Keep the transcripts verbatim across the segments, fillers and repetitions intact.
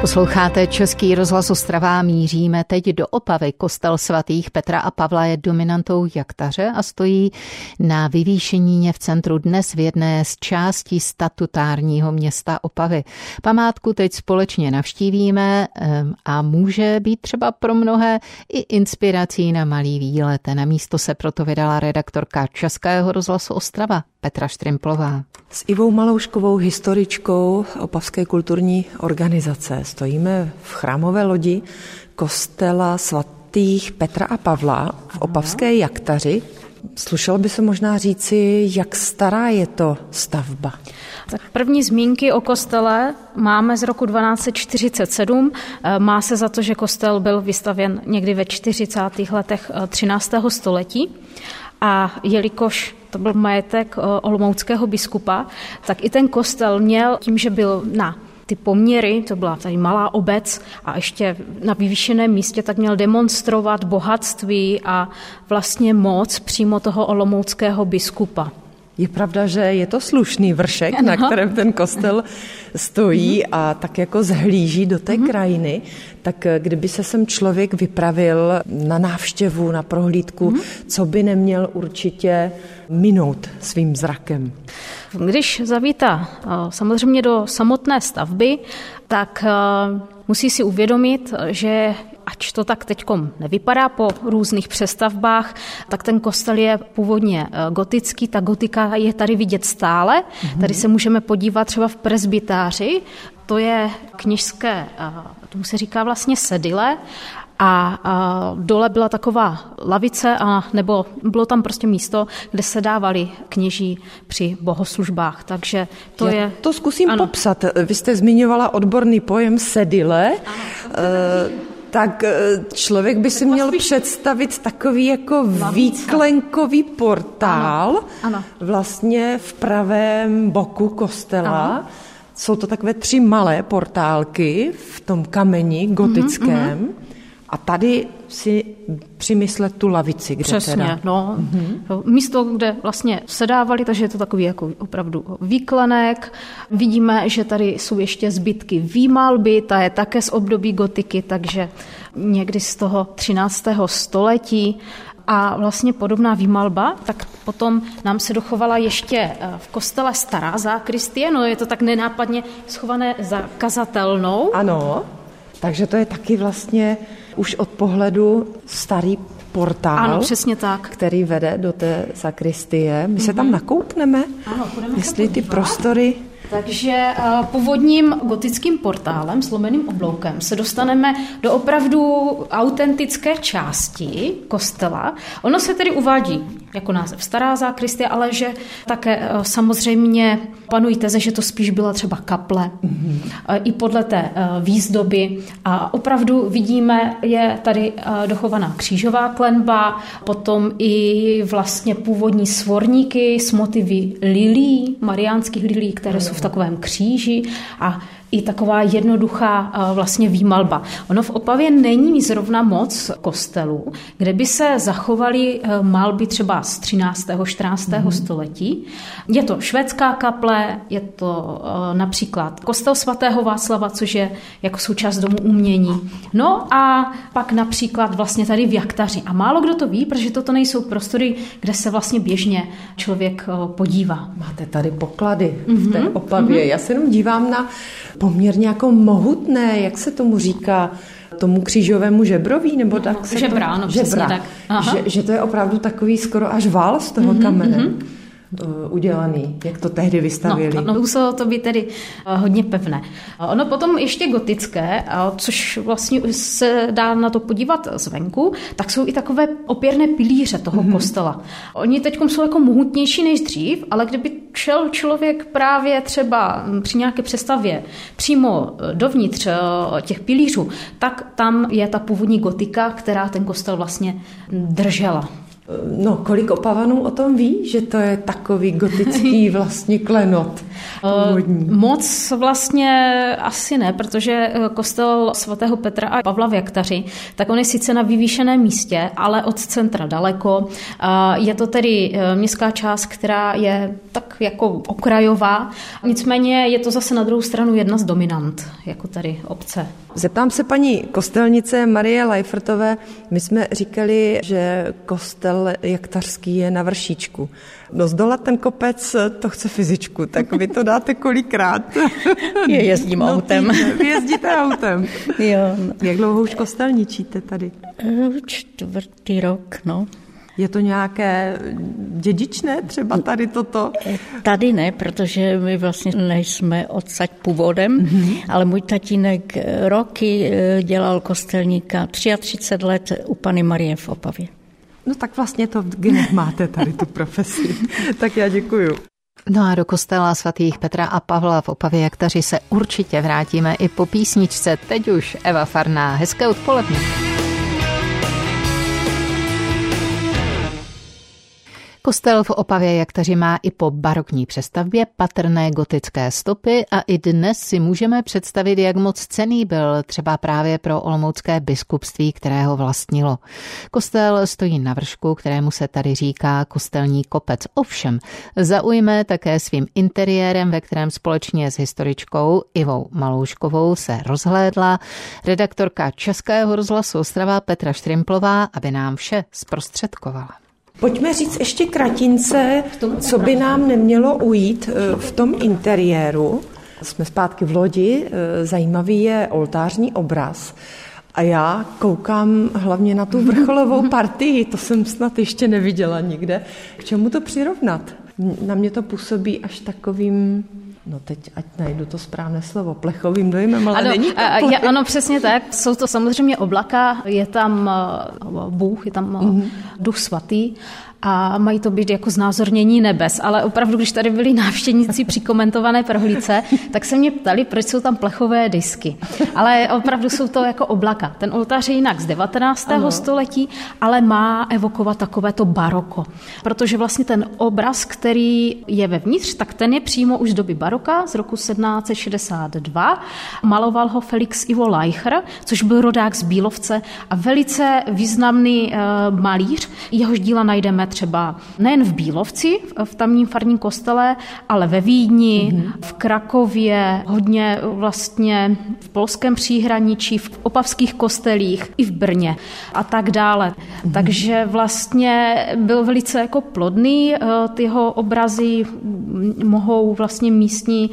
Posloucháte Český rozhlas Ostrava, míříme teď do Opavy. Kostel svatých Petra a Pavla je dominantou jaktaře a stojí na vyvýšenině v centru dnes v jedné z částí statutárního města Opavy. Památku teď společně navštívíme a může být třeba pro mnohé i inspirací na malý výlet. Na místo se proto vydala redaktorka Českého rozhlasu Ostrava Petra Štrimplová. S Ivou Malouškovou, historičkou Opavské kulturní organizace, stojíme v chrámové lodi kostela svatých Petra a Pavla v opavské jaktaři. Slušelo by se možná říci, jak stará je to stavba? Tak první zmínky o kostele máme z roku dvanáct set čtyřicet sedm. Má se za to, že kostel byl vystavěn někdy ve čtyřicátých letech třináctého století. A jelikož to byl majetek olomouckého biskupa, tak i ten kostel měl tím, že byl na ty poměry, to byla tady malá obec a ještě na vyvýšeném místě, tak měl demonstrovat bohatství a vlastně moc přímo toho olomouckého biskupa. Je pravda, že je to slušný vršek, ano, na kterém ten kostel stojí mm-hmm. a tak jako zhlíží do té mm-hmm. krajiny, tak kdyby se sem člověk vypravil na návštěvu, na prohlídku, mm-hmm. co by neměl určitě minout svým zrakem? Když zavítá samozřejmě do samotné stavby, tak musí si uvědomit, že ač to tak teďkom nevypadá po různých přestavbách, tak ten kostel je původně gotický, ta gotika je tady vidět stále. Mm-hmm. Tady se můžeme podívat třeba v presbytáři, to je kněžské, tomu se říká vlastně sedile, a, a dole byla taková lavice, a nebo bylo tam prostě místo, kde se dávali kněží při bohoslužbách. Takže to Já je... to zkusím ano. popsat. Vy jste zmiňovala odborný pojem sedile. Ano. E, tak člověk by si měl představit takový jako výklenkový portál, ano. Ano. vlastně v pravém boku kostela. Ano. Jsou to takové tři malé portálky v tom kameni gotickém. Mm-hmm. A tady si přimyslet tu lavici, kde Přesně, teda... no. Mm-hmm. Místo, kde vlastně sedávali, takže je to takový jako opravdu výklenek. Vidíme, že tady jsou ještě zbytky výmalby, ta je také z období gotiky, takže někdy z toho třináctého století. A vlastně podobná výmalba, tak potom nám se dochovala ještě v kostele stará zákristie, no je to tak nenápadně schované za kazatelnou. Ano, takže to je taky vlastně už od pohledu starý portál, ano, přesně tak, který vede do té sakristie. My mm-hmm. se tam nakoukneme, ano, jestli ty prostory... Takže původním gotickým portálem s lomeným obloukem se dostaneme do opravdu autentické části kostela. Ono se tedy uvádí jako název stará zákristie, ale že také samozřejmě panují teze, že to spíš byla třeba kaple, mm-hmm. i podle té výzdoby. A opravdu vidíme, je tady dochovaná křížová klenba, potom i vlastně původní svorníky s motivy lilí, mariánských lilí, které jsou v takovém kříži a i taková jednoduchá vlastně výmalba. Ono v Opavě není zrovna moc kostelů, kde by se zachovaly malby třeba z třináctého čtrnáctého Mm. století. Je to švédská kaple, je to například kostel svatého Václava, což je jako součást domu umění. No a pak například vlastně tady v jaktaři. A málo kdo to ví, protože toto nejsou prostory, kde se vlastně běžně člověk podívá. Máte tady poklady v té Opavě. Mm-hmm. Já se jenom dívám na poměrně jako mohutné, jak se tomu říká, tomu křížovému žebroví, nebo tak se žebra, to... ano, přesně tak. Že, že to je opravdu takový skoro až vál z toho mm-hmm, kamene. Mm-hmm. udělaný, jak to tehdy vystavěli. No, no, muselo to být tedy hodně pevné. Ono potom ještě gotické, což vlastně se dá na to podívat zvenku, tak jsou i takové opěrné pilíře toho mm-hmm. kostela. Oni teď jsou jako mohutnější než dřív, ale kdyby šel člověk právě třeba při nějaké přestavě přímo dovnitř těch pilířů, tak tam je ta původní gotika, která ten kostel vlastně držela. No, kolik Opavanů o tom ví, že to je takový gotický vlastně klenot? Původní. Moc vlastně asi ne, protože kostel svatého Petra a Pavla v Jaktaři, tak on je sice na vyvýšeném místě, ale od centra daleko. Je to tedy městská část, která je tak jako okrajová, nicméně je to zase na druhou stranu jedna z dominant, jako tady obce. Zeptám se paní kostelnice Marie Lajfrtové, my jsme říkali, že kostel jaktařský je na vršíčku. No zdolat ten kopec, to chce fyzičku, tak vy to dáte kolikrát? Je, jezdím no, autem. Vy jezdíte autem? Jo. Jak dlouho už kostelničíte tady? Čtvrtý rok, no. Je to nějaké dědičné třeba tady toto? Tady ne, protože my vlastně nejsme odsaď původem, mm-hmm. ale můj tatínek roky dělal kostelníka třicet tři let u Panny Marie v Opavě. No tak vlastně to v genech máte tady tu profesi. Tak já děkuju. No a do kostela svatých Petra a Pavla v Opavě Jaktaři se určitě vrátíme i po písničce. Teď už Eva Farná. Hezké odpoledne. Kostel v Opavě Jaktaři má i po barokní přestavbě patrné gotické stopy a i dnes si můžeme představit, jak moc cenný byl třeba právě pro olomoucké biskupství, které ho vlastnilo. Kostel stojí na vršku, kterému se tady říká kostelní kopec. Ovšem zaujme také svým interiérem, ve kterém společně s historičkou Ivou Malouškovou se rozhlédla redaktorka Českého rozhlasu Ostrava Petra Štrimplová, aby nám vše zprostředkovala. Pojďme říct ještě kratince, co by nám nemělo ujít v tom interiéru. Jsme zpátky v lodi, zajímavý je oltářní obraz a já koukám hlavně na tu vrcholovou partii, to jsem snad ještě neviděla nikde. K čemu to přirovnat? Na mě to působí až takovým... No teď, ať najdu to správné slovo, plechovým dojmem, ale ano, není to a, je, ano, přesně tak. Jsou to samozřejmě oblaka, je tam Bůh, je tam mm-hmm. Duch svatý a mají to být jako znázornění nebes. Ale opravdu, když tady byli návštěvníci při komentované prohlídce, tak se mě ptali, proč jsou tam plechové disky. Ale opravdu jsou to jako oblaka. Ten oltář je jinak z devatenáctého ano. století, ale má evokovat takovéto baroko. Protože vlastně ten obraz, který je vevnitř, tak ten je přímo už z doby baroka, z roku sedmnáct set šedesát dva. Maloval ho Felix Ivo Leicher, což byl rodák z Bílovce a velice významný e, malíř. Jehož díla najdeme třeba nejen v Bílovci, v tamním farním kostele, ale ve Vídni, mm-hmm. v Krakově, hodně vlastně v polském příhraničí, v opavských kostelích i v Brně a tak dále. Mm-hmm. Takže vlastně byl velice jako plodný. Ty jeho obrazy mohou vlastně místní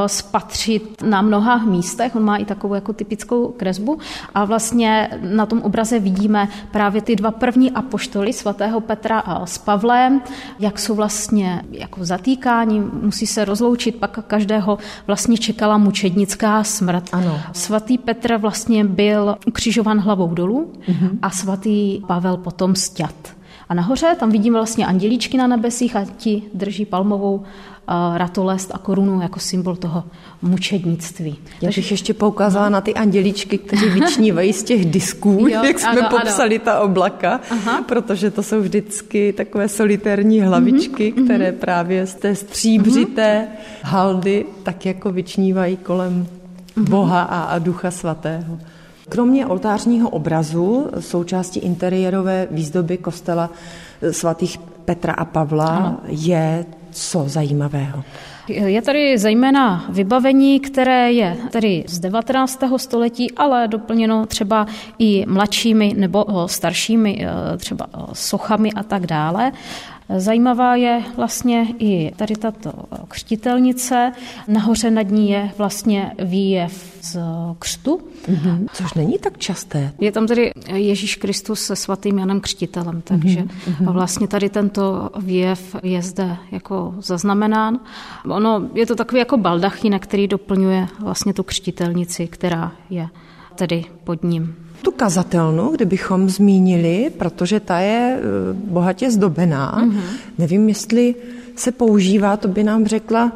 spatřit na mnoha místech. On má i takovou jako typickou kresbu a vlastně na tom obraze vidíme právě ty dva první apoštoly svatého Petra s Pavlem, jak jsou vlastně jako zatýkáni, musí se rozloučit, pak každého vlastně čekala mučednická smrt. Ano. Svatý Petr vlastně byl ukřižovan hlavou dolů mm-hmm. a svatý Pavel potom sťat. A nahoře tam vidíme vlastně andělíčky na nebesích a ti drží palmovou uh, ratolest a korunu jako symbol toho mučednictví. Já bych Takže... ještě poukázala no. na ty andělíčky, kteří vyčnívají z těch disků, jo, jak jsme ano, popsali ano. ta oblaka, Aha. protože to jsou vždycky takové solitérní hlavičky, mm-hmm. které právě z té stříbřité mm-hmm. haldy tak jako vyčnívají kolem mm-hmm. Boha a, a Ducha Svatého. Kromě oltářního obrazu součástí interiérové výzdoby kostela svatých Petra a Pavla ano. je co zajímavého? Je tady zejména vybavení, které je tady z devatenáctého století, ale doplněno třeba i mladšími nebo staršími třeba sochami a tak dále. Zajímavá je vlastně i tady tato křtitelnice. Nahoře nad ní je vlastně výjev z křtu. Mm-hmm. Což není tak časté. Je tam tedy Ježíš Kristus se svatým Janem Křtitelem, takže mm-hmm. vlastně tady tento výjev je zde jako zaznamenán. Ono je to takový jako baldachínek, který doplňuje vlastně tu křtitelnici, která je tedy pod ním. Tu kazatelnu, kdybychom zmínili, protože ta je bohatě zdobená. Mm-hmm. Nevím, jestli se používá, to by nám řekla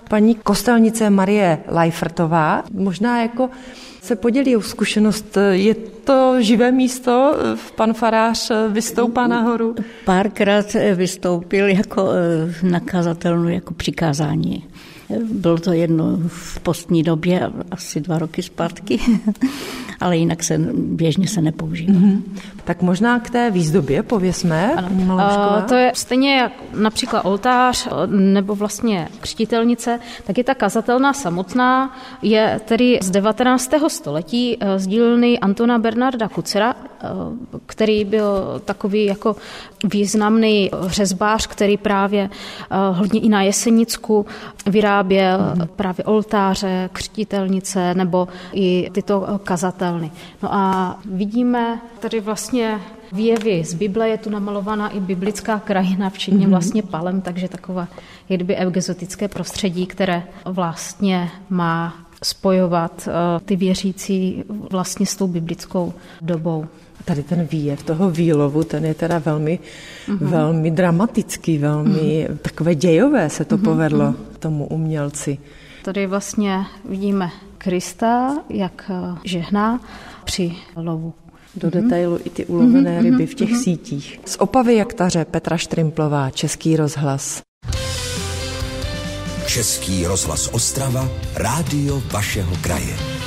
Paní kostelnice Marie Lajfrtová možná jako se podělí o zkušenost. Je to živé místo? Pan farář vystoupá nahoru? Párkrát vystoupil jako na kazatelnu, jako přikázání. Bylo to jedno v postní době, asi dva roky zpátky, ale jinak se běžně se nepoužívá. Mm-hmm. Tak možná k té výzdobě pověsme. Ano. To je stejně jak například oltář nebo vlastně křtitelnice, tak je ta kazatelna samotná, je tedy z devatenáctého století z dílny Antona Bernarda Kucera, který byl takový jako významný řezbář, který právě hodně i na Jesenicku vyráběl mm-hmm. právě oltáře, křtitelnice nebo i tyto kazatelny. No a vidíme tady vlastně výjevy z Bible, je tu namalovaná i biblická krajina, včetně mm-hmm. vlastně palem, takže takové je kdyby exotické prostředí, které vlastně má spojovat ty věřící vlastně s tou biblickou dobou. Tady ten výjev toho výlovu, ten je teda velmi, mm-hmm. velmi dramatický, velmi mm-hmm. takové dějové se to mm-hmm. povedlo tomu umělci. Tady vlastně vidíme Krista, jak žehná při lovu. Do mm-hmm. detailu i ty ulovené mm-hmm. ryby v těch mm-hmm. sítích. Z Opavy jaktaře Petra Štrimplová, Český rozhlas. Český rozhlas Ostrava, rádio vašeho kraje.